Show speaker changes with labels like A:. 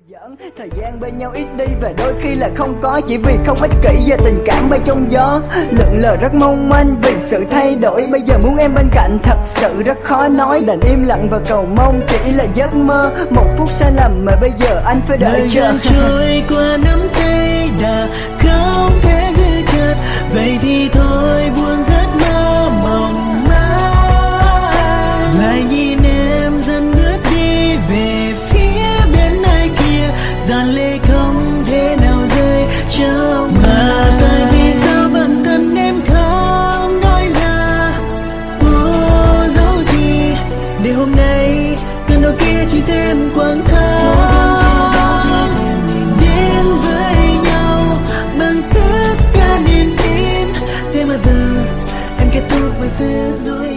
A: Thời gian bên nhau ít đi và đôi khi là không có, chỉ vì không ích kỷ và tình cảm bay trong gió. Lượn lờ rất mong manh vì sự thay đổi, bây giờ muốn em bên cạnh thật sự rất khó nói. Đành im lặng và cầu mong chỉ là giấc mơ, một phút sai lầm mà bây giờ anh phải đợi chờ.
B: Thời gian trôi qua nắm tay đã không thể giữ chặt, vậy thì thôi buồn rất mơ mộng mãi. Lại nhìn em dần bước đi về phía bên ai kia, giàn lệ không thể nào rơi trong mà tại vì sao vẫn cần em không nói ra. Dẫu chi để hôm nay cần đâu kia chỉ thêm quãng tháng đến với nhau bằng tất cả niềm tin. Thế mà giờ em kết thúc với sự dối